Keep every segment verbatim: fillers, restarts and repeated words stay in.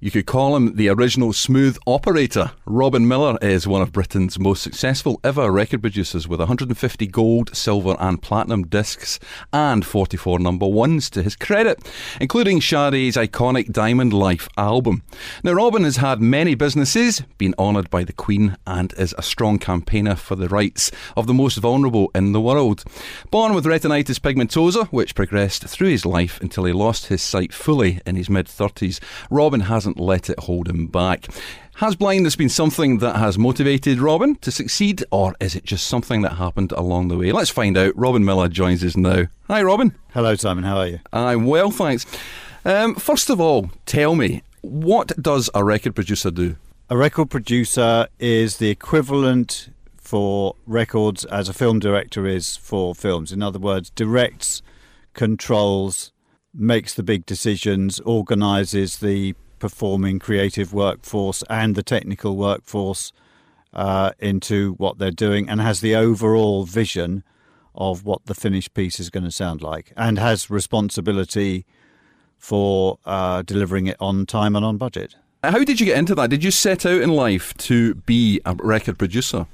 You could call him the original smooth operator. Robin Millar is one of Britain's most successful ever record producers with one hundred fifty gold, silver and platinum discs and forty-four number ones to his credit, including Sade's iconic Diamond Life album. Now, Robin has had many businesses, been honoured by the Queen and is a strong campaigner for the rights of the most vulnerable in the world. Born with retinitis pigmentosa, which progressed through his life until he lost his sight fully in his mid-thirties, Robin hasn't let it hold him back. Has blindness been something that has motivated Robin to succeed, or is it just something that happened along the way? Let's find out. Robin Millar joins us now. Hi, Robin. Hello, Simon. How are you? I'm well, thanks. Um, first of all, tell me, what does a record producer do? A record producer is the equivalent for records as a film director is for films. In other words, directs, controls, makes the big decisions, organises the performing creative workforce and the technical workforce uh, into what they're doing, and has the overall vision of what the finished piece is going to sound like, and has responsibility for uh, delivering it on time and on budget. How did you get into that? Did you set out in life to be a record producer?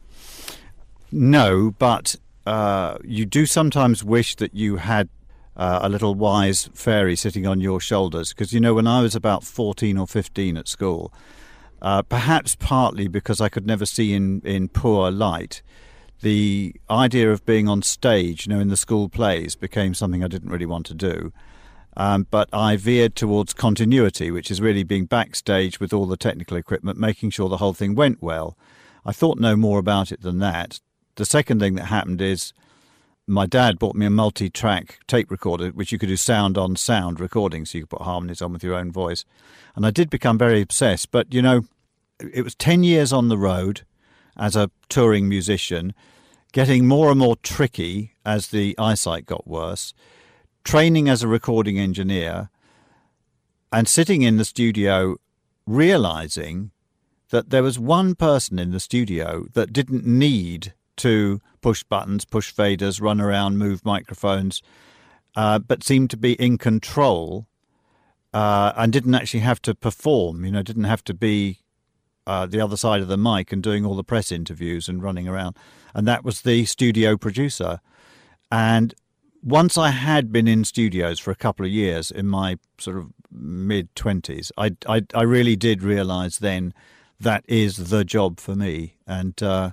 No, but uh, you do sometimes wish that you had Uh, a little wise fairy sitting on your shoulders. Because, you know, when I was about fourteen or fifteen at school, uh, perhaps partly because I could never see in, in poor light, the idea of being on stage, you know, in the school plays became something I didn't really want to do. Um, but I veered towards continuity, which is really being backstage with all the technical equipment, making sure the whole thing went well. I thought no more about it than that. The second thing that happened is my dad bought me a multi-track tape recorder, which you could do sound-on-sound recording, so you could put harmonies on with your own voice. And I did become very obsessed. But, you know, it was ten years on the road as a touring musician, getting more and more tricky as the eyesight got worse, training as a recording engineer, and sitting in the studio realising that there was one person in the studio that didn't need to push buttons, push faders, run around, move microphones, uh, but seemed to be in control uh, and didn't actually have to perform, you know, didn't have to be uh, the other side of the mic and doing all the press interviews and running around. And that was the studio producer. And once I had been in studios for a couple of years in my sort of mid-twenties, I, I, I really did realise then that is the job for me. And uh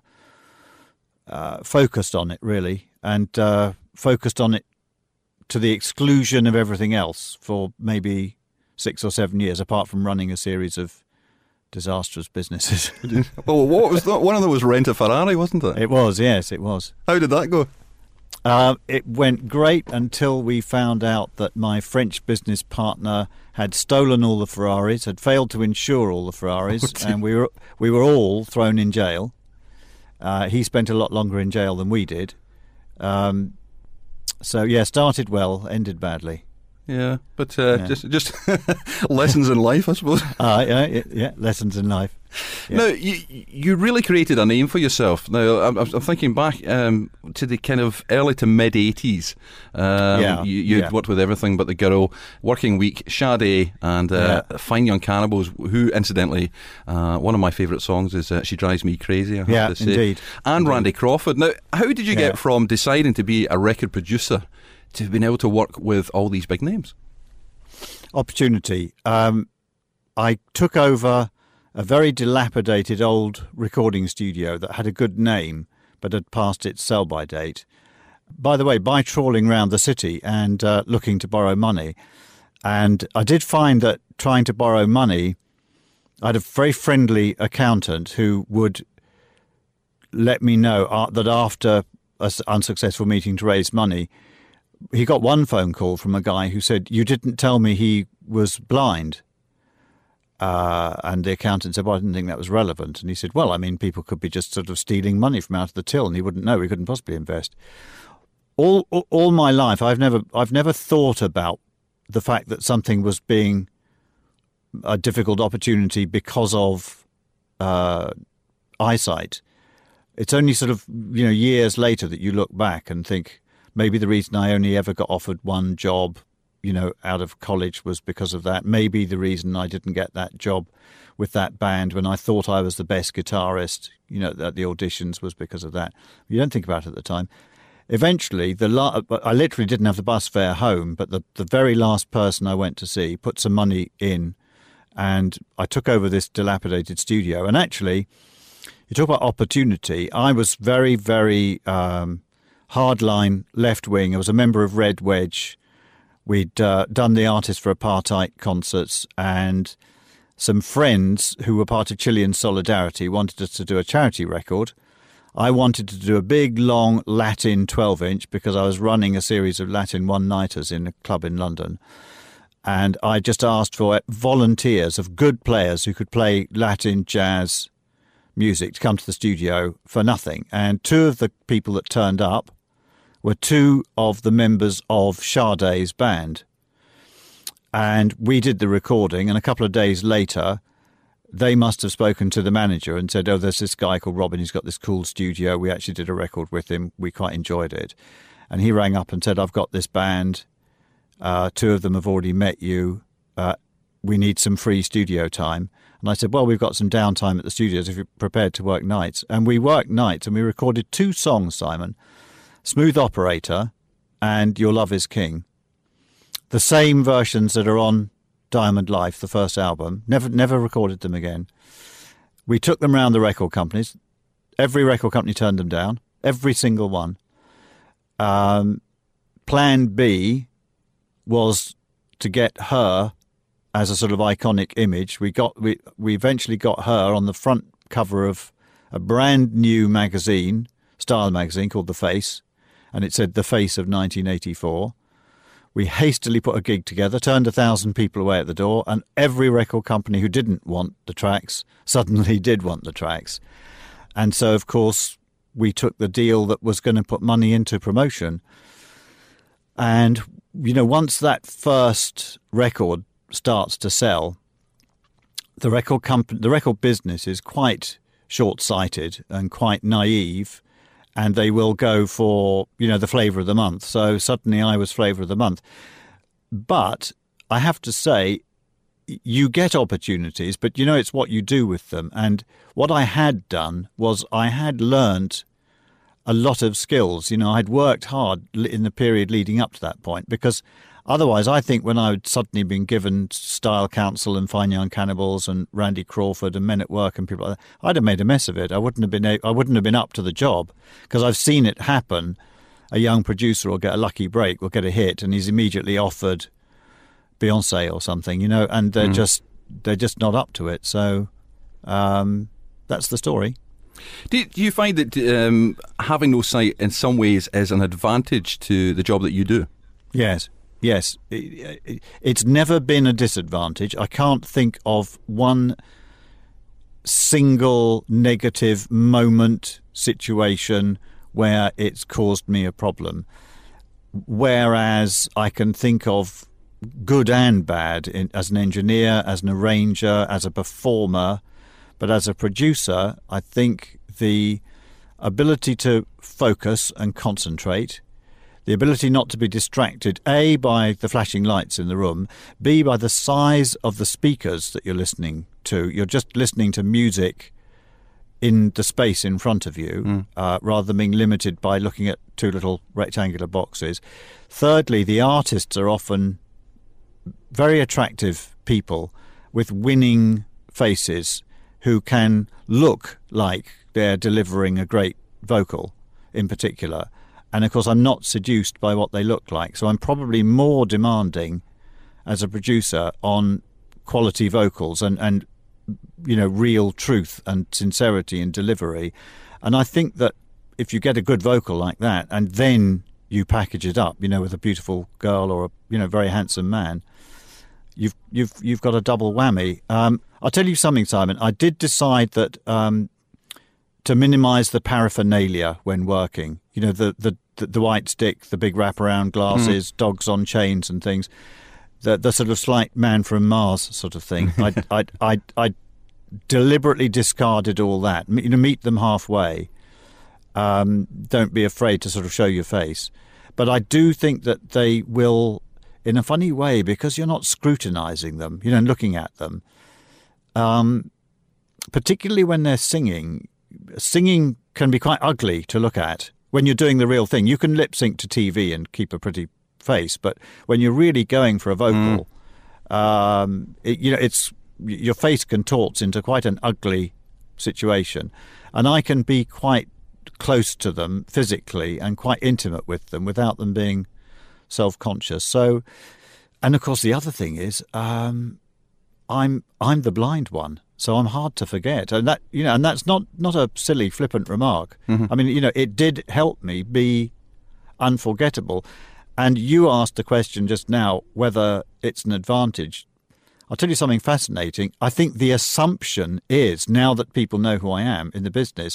Uh, focused on it, really, and uh, focused on it to the exclusion of everything else for maybe six or seven years, apart from running a series of disastrous businesses. Well, what was that? One of them was Rent a Ferrari, wasn't it? It was, yes, it was. How did that go? Uh, it went great until we found out that my French business partner had stolen all the Ferraris, had failed to insure all the Ferraris, oh, and we were we were all thrown in jail. Uh, he spent a lot longer in jail than we did. Um, so, yeah, started well, ended badly. Yeah, but uh, yeah. just just lessons in life, I suppose. Uh, yeah, yeah, lessons in life. Yeah. Now, you you really created a name for yourself. Now, I'm, I'm thinking back um, to the kind of early to mid-eighties. Um, yeah, you, you'd yeah. worked with Everything But the Girl, Working Week, Sade, and uh, yeah. Fine Young Cannibals, who, incidentally, uh, one of my favourite songs is uh, She Drives Me Crazy, I have yeah, to say. Indeed. And indeed. Randy Crawford. Now, how did you yeah. get from deciding to be a record producer to being able to work with all these big names? Opportunity. Um, I took over a very dilapidated old recording studio that had a good name but had passed its sell-by date. By the way, by trawling around the city and uh, looking to borrow money. And I did find that trying to borrow money, I had a very friendly accountant who would let me know uh, that after an unsuccessful meeting to raise money, he got one phone call from a guy who said, "You didn't tell me he was blind." Uh, and the accountant said, "Well, I didn't think that was relevant." And he said, "Well, I mean, people could be just sort of stealing money from out of the till, and he wouldn't know. He couldn't possibly invest." All, all, all my life, I've never, I've never thought about the fact that something was being a difficult opportunity because of uh, eyesight. It's only sort of, you know, years later that you look back and think maybe the reason I only ever got offered one job you know, out of college was because of that. Maybe the reason I didn't get that job with that band when I thought I was the best guitarist, you know, at the auditions was because of that. You don't think about it at the time. Eventually, the la- I literally didn't have the bus fare home, but the, the very last person I went to see put some money in, and I took over this dilapidated studio. And actually, you talk about opportunity. I was very, very um, hardline left-wing. I was a member of Red Wedge. We'd uh, done the Artist for Apartheid concerts, and some friends who were part of Chilean Solidarity wanted us to do a charity record. I wanted to do a big, long Latin twelve-inch because I was running a series of Latin one-nighters in a club in London. And I just asked for volunteers of good players who could play Latin jazz music to come to the studio for nothing. And two of the people that turned up were two of the members of Sade's band. And we did the recording, and a couple of days later, they must have spoken to the manager and said, oh, there's this guy called Robin, he's got this cool studio. We actually did a record with him. We quite enjoyed it. And he rang up and said, I've got this band. Uh, two of them have already met you. Uh, we need some free studio time. And I said, well, we've got some downtime at the studios if you're prepared to work nights. And we worked nights, and we recorded two songs, Simon, Smooth Operator and Your Love is King. The same versions that are on Diamond Life, the first album. Never never recorded them again. We took them around the record companies. Every record company turned them down. Every single one. Um, plan B was to get her as a sort of iconic image. We got we we eventually got her on the front cover of a brand new magazine, style magazine called The Face, and it said The Face of nineteen eighty-four. We hastily put a gig together, turned a thousand people away at the door, and every record company who didn't want the tracks suddenly did want the tracks. And so, of course, we took the deal that was going to put money into promotion. And, you know, once that first record starts to sell, the record company, the record business is quite short-sighted and quite naive, and they will go for, you know, the flavour of the month. So suddenly I was flavour of the month. But I have to say, you get opportunities, but, you know, it's what you do with them. And what I had done was I had learnt a lot of skills. You know, I'd worked hard in the period leading up to that point, because otherwise I think when I had suddenly been given Style Council and Fine Young Cannibals and Randy Crawford and Men at Work and people like that, I'd have made a mess of it. I wouldn't have been a- I wouldn't have been up to the job, because I've seen it happen. A young producer will get a lucky break, will get a hit, and he's immediately offered Beyonce or something, you know, and they're mm. just they're just not up to it. So um, that's the story. Do, do you find that um, having no sight in some ways is an advantage to the job that you do? Yes, yes. It, it, it's never been a disadvantage. I can't think of one single negative moment, situation where it's caused me a problem. Whereas I can think of good and bad in, as an engineer, as an arranger, as a performer. But as a producer, I think the ability to focus and concentrate, the ability not to be distracted, A, by the flashing lights in the room, B, by the size of the speakers that you're listening to. You're just listening to music in the space in front of you, mm. uh, rather than being limited by looking at two little rectangular boxes. Thirdly, the artists are often very attractive people with winning faces who can look like they're delivering a great vocal in particular. And of course, I'm not seduced by what they look like. So I'm probably more demanding as a producer on quality vocals and, and you know, real truth and sincerity in delivery. And I think that if you get a good vocal like that and then you package it up, you know, with a beautiful girl or a, you know, very handsome man, you've you've you've got a double whammy. Um, I'll tell you something, Simon. I did decide that um, to minimise the paraphernalia when working, you know, the, the, the, the white stick, the big wraparound glasses, mm. dogs on chains and things, the, the sort of slight man from Mars sort of thing. I, I, I, I deliberately discarded all that. You know, meet them halfway. Um, don't be afraid to sort of show your face. But I do think that they will, in a funny way, because you're not scrutinising them, you know, and looking at them. Um, particularly when they're singing, singing can be quite ugly to look at. When you're doing the real thing, you can lip sync to T V and keep a pretty face, but when you're really going for a vocal, mm. um, it, you know, it's your face contorts into quite an ugly situation, and I can be quite close to them physically and quite intimate with them without them being self-conscious. So, and of course, the other thing is, um, I'm I'm the blind one. So I'm hard to forget, and that you know, and that's not, not a silly, flippant remark. Mm-hmm. I mean, you know, it did help me be unforgettable. And you asked the question just now whether it's an advantage. I'll tell you something fascinating. I think the assumption is, now that people know who I am in the business,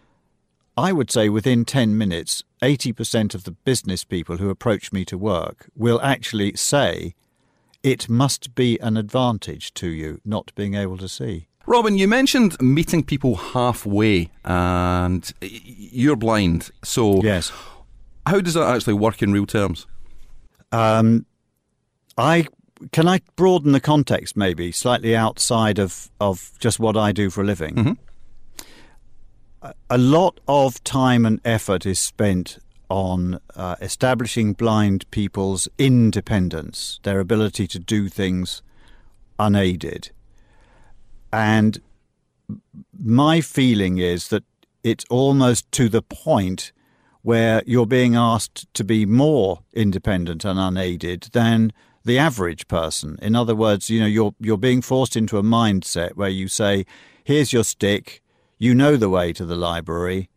I would say within ten minutes, eighty percent of the business people who approach me to work will actually say, it must be an advantage to you not being able to see. Robin, you mentioned meeting people halfway, and you're blind. So yes. How does that actually work in real terms? Um, I can I broaden the context maybe slightly outside of, of just what I do for a living. Mm-hmm. A, a lot of time and effort is spent on uh, establishing blind people's independence, their ability to do things unaided. And my feeling is that it's almost to the point where you're being asked to be more independent and unaided than the average person. In other words, you know, you're you're being forced into a mindset where you say, here's your stick, you know the way to the library,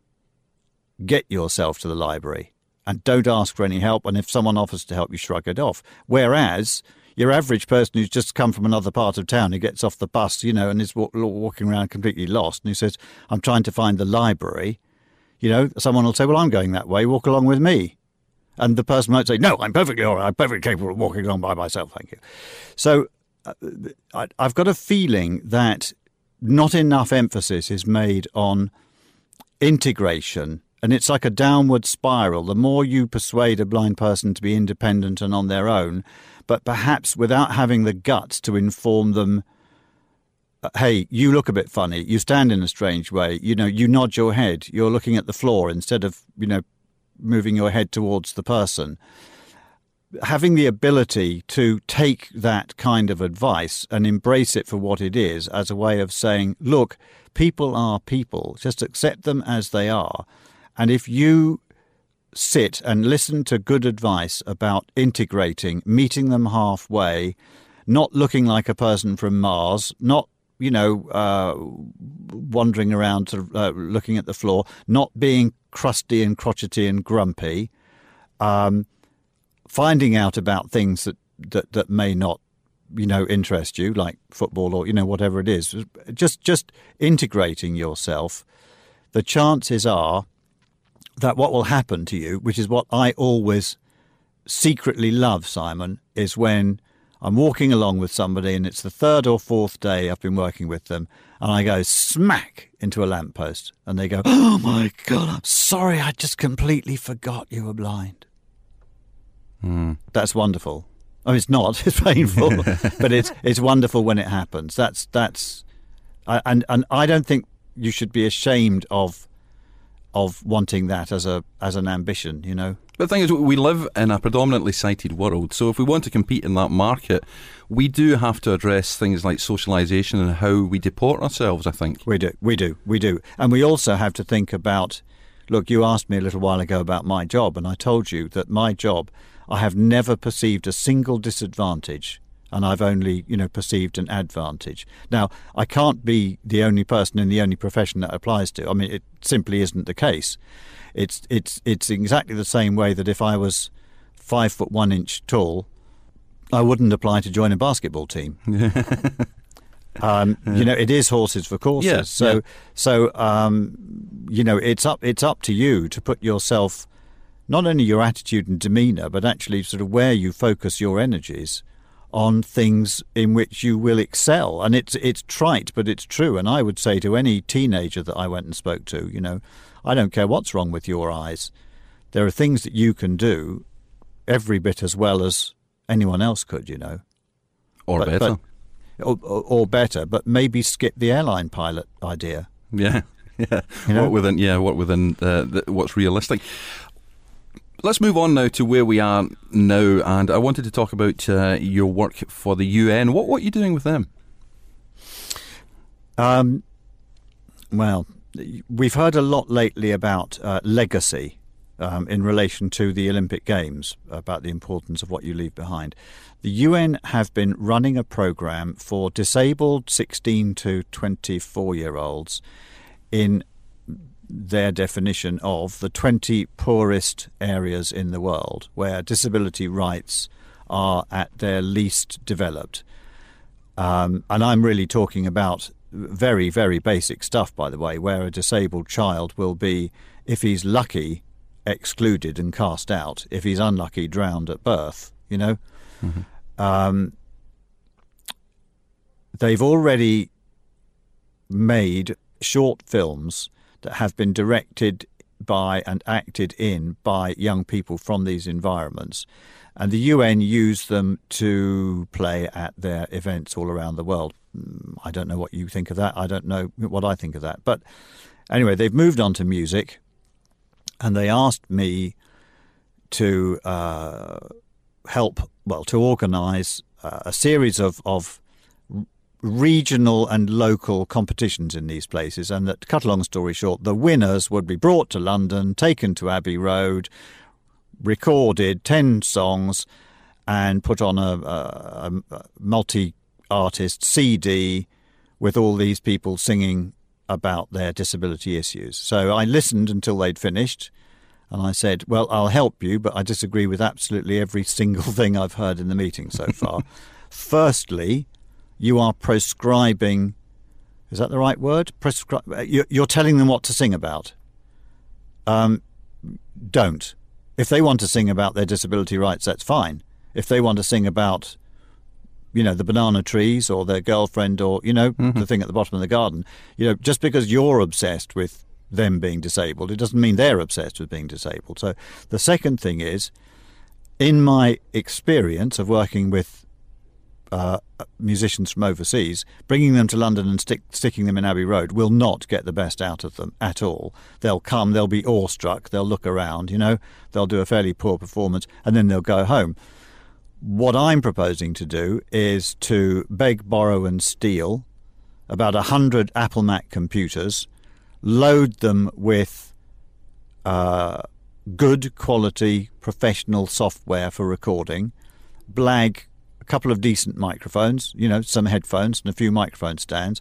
get yourself to the library and don't ask for any help. And if someone offers to help, you shrug it off. Whereas your average person who's just come from another part of town, who gets off the bus, you know, and is walk, walking around completely lost, and who says, I'm trying to find the library, you know, someone will say, well, I'm going that way, walk along with me. And the person might say, no, I'm perfectly all right, I'm perfectly capable of walking along by myself, thank you. So uh, I, I've got a feeling that not enough emphasis is made on integration. And it's like a downward spiral. The more you persuade a blind person to be independent and on their own, but perhaps without having the guts to inform them, hey, you look a bit funny, you stand in a strange way, you know, you nod your head, you're looking at the floor instead of, you know, moving your head towards the person. Having the ability to take that kind of advice and embrace it for what it is as a way of saying, look, people are people, just accept them as they are. And if you sit and listen to good advice about integrating, meeting them halfway, not looking like a person from Mars, not, you know, uh, wandering around to, uh, looking at the floor, not being crusty and crotchety and grumpy, um, finding out about things that, that, that may not, you know, interest you, like football or, you know, whatever it is, just just integrating yourself, the chances are that what will happen to you, which is what I always secretly love, Simon, is when I'm walking along with somebody and it's the third or fourth day I've been working with them and I go smack into a lamppost and they go, oh my God, I'm sorry, I just completely forgot you were blind. Mm. That's wonderful. Oh, it's not, it's painful, but it's it's wonderful when it happens. That's, that's, and, and I don't think you should be ashamed of of wanting that as a as an ambition, you know. But the thing is, we live in a predominantly sighted world, so if we want to compete in that market, we do have to address things like socialisation and how we deport ourselves, I think. We do, we do, we do. And we also have to think about, look, you asked me a little while ago about my job, and I told you that my job, I have never perceived a single disadvantage, and I've only, you know, perceived an advantage. Now, I can't be the only person in the only profession that applies to. I mean, it simply isn't the case. It's it's it's exactly the same way that if I was five foot one inch tall, I wouldn't apply to join a basketball team. um, you know, it is horses for courses. Yeah, so yeah. so um, you know, it's up it's up to you to put yourself, not only your attitude and demeanour, but actually sort of where you focus your energies on things in which you will excel. And it's it's trite, but it's true. And I would say to any teenager that I went and spoke to, you know, I don't care what's wrong with your eyes. There are things that you can do every bit as well as anyone else could, you know. Or but, better. But, or, or, or better, but maybe skip the airline pilot idea. Yeah, yeah. You know? What within, yeah, what within uh, the, what's realistic. Let's move on now to where we are now, and I wanted to talk about uh, your work for the U N. What what are you doing with them? Um, well, we've heard a lot lately about uh, legacy um, in relation to the Olympic Games, about the importance of what you leave behind. The U N have been running a programme for disabled sixteen to twenty-four-year-olds in their definition of the twenty poorest areas in the world where disability rights are at their least developed. Um, and I'm really talking about very, very basic stuff, by the way, where a disabled child will be, if he's lucky, excluded and cast out. If he's unlucky, drowned at birth, you know. Mm-hmm. Um, they've already made short films that have been directed by and acted in by young people from these environments. And the U N use them to play at their events all around the world. I don't know what you think of that. I don't know what I think of that. But anyway, they've moved on to music, and they asked me to uh, help, well, to organise uh, a series of, of regional and local competitions in these places, and that, to cut a long story short, the winners would be brought to London, taken to Abbey Road, recorded ten songs, and put on a, a, a multi-artist C D with all these people singing about their disability issues. So I listened until they'd finished, and I said, well, I'll help you, but I disagree with absolutely every single thing I've heard in the meeting so far. Firstly, you are prescribing, is that the right word? Prescri- you're telling them what to sing about. Um, don't. If they want to sing about their disability rights, that's fine. If they want to sing about, you know, the banana trees or their girlfriend or, you know, mm-hmm. the thing at the bottom of the garden, you know, just because you're obsessed with them being disabled, it doesn't mean they're obsessed with being disabled. So the second thing is, in my experience of working with Uh, musicians from overseas, bringing them to London and stick, sticking them in Abbey Road will not get the best out of them at all. They'll come, they'll be awestruck, they'll look around, you know, they'll do a fairly poor performance, and then they'll go home. What I'm proposing to do is to beg, borrow and steal about a hundred Apple Mac computers, load them with uh, good quality professional software for recording, blag a couple of decent microphones, you know, some headphones and a few microphone stands.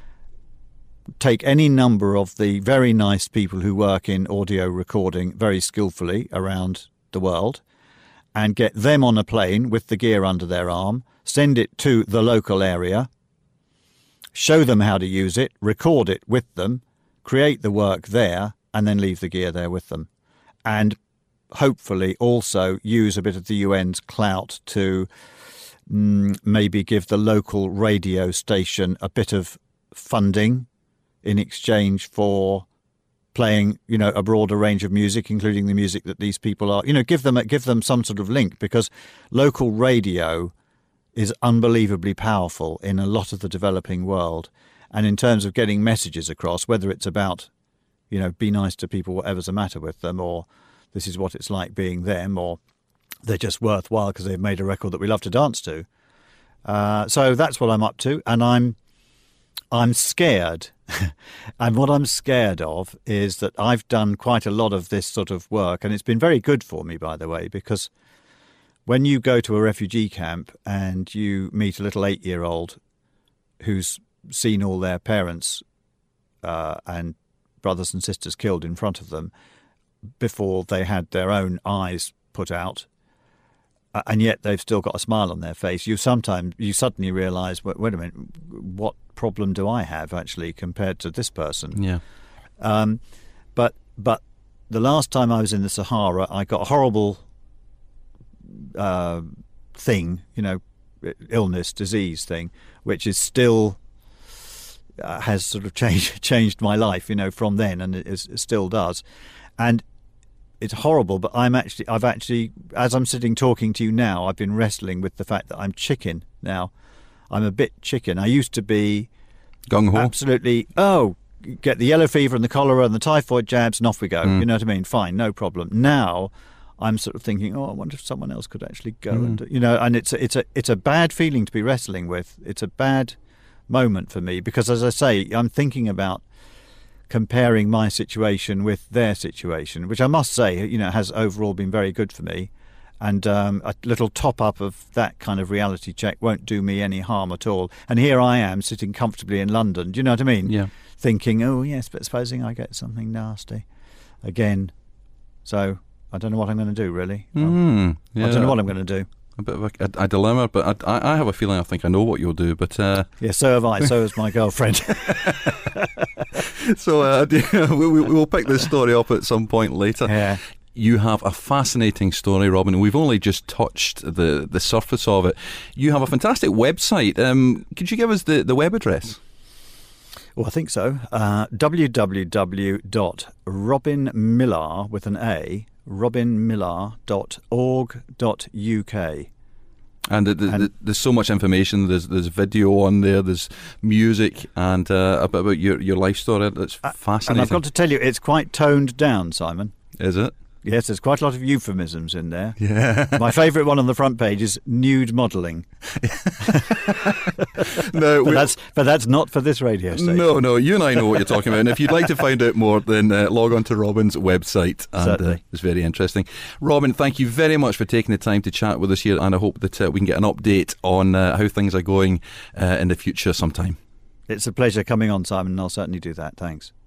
Take any number of the very nice people who work in audio recording very skillfully around the world and get them on a plane with the gear under their arm, send it to the local area, show them how to use it, record it with them, create the work there, and then leave the gear there with them. And hopefully also use a bit of the U N's clout to Mm, maybe give the local radio station a bit of funding in exchange for playing, you know, a broader range of music, including the music that these people are, you know, give them give them some sort of link, because local radio is unbelievably powerful in a lot of the developing world. And in terms of getting messages across, whether it's about, you know, be nice to people, whatever's the matter with them, or this is what it's like being them, or they're just worthwhile because they've made a record that we love to dance to. Uh, so that's what I'm up to, and I'm I'm scared. And what I'm scared of is that I've done quite a lot of this sort of work, and it's been very good for me, by the way, because when you go to a refugee camp and you meet a little eight-year-old who's seen all their parents uh, and brothers and sisters killed in front of them before they had their own eyes put out, and yet they've still got a smile on their face, you sometimes you suddenly realise, wait, wait a minute, what problem do I have actually compared to this person? Yeah. Um, but but the last time I was in the Sahara, I got a horrible uh, thing, you know, illness, disease thing, which is still uh, has sort of changed changed my life, you know, from then, and it, is, it still does. And it's horrible, but I'm actually, I've actually, as I'm sitting talking to you now, I've been wrestling with the fact that I'm chicken now. I'm a bit chicken. I used to be gung-ho. Absolutely, oh, get the yellow fever and the cholera and the typhoid jabs and off we go. Mm. You know what I mean? Fine, no problem. Now I'm sort of thinking, oh, I wonder if someone else could actually go Mm. and do, you know, and it's a, it's a it's a bad feeling to be wrestling with. It's a bad moment for me because, as I say, I'm thinking about comparing my situation with their situation, which I must say, you know, has overall been very good for me. And um, a little top-up of that kind of reality check won't do me any harm at all. And here I am sitting comfortably in London, do you know what I mean? Yeah. Thinking, oh, yes, but supposing I get something nasty again. So I don't know what I'm going to do, really. Mm, yeah. I don't know what I'm going to do. A bit of a, a, a dilemma, but I, I have a feeling I think I know what you'll do. But uh... yeah, so have I. So has my girlfriend. so uh, we, we, we'll pick this story up at some point later. Yeah. You have a fascinating story, Robin. We've only just touched the, the surface of it. You have a fantastic website. Um, could you give us the, the web address? Well, I think so. Uh, w w w dot robin millar with an A, robin millar dot org dot u k. And, the, the, and the, there's so much information. There's there's video on there. There's music and uh, a bit about your, your life story. That's fascinating. And I've got to tell you, it's quite toned down, Simon. Is it? Yes, there's quite a lot of euphemisms in there. Yeah. My favourite one on the front page is nude modelling. no, but that's but that's not for this radio station. No, no, you and I know what you're talking about. And if you'd like to find out more, then uh, log on to Robin's website. And Certainly. Uh, it's very interesting. Robin, thank you very much for taking the time to chat with us here. And I hope that uh, we can get an update on uh, how things are going uh, in the future sometime. It's a pleasure coming on, Simon, and I'll certainly do that. Thanks.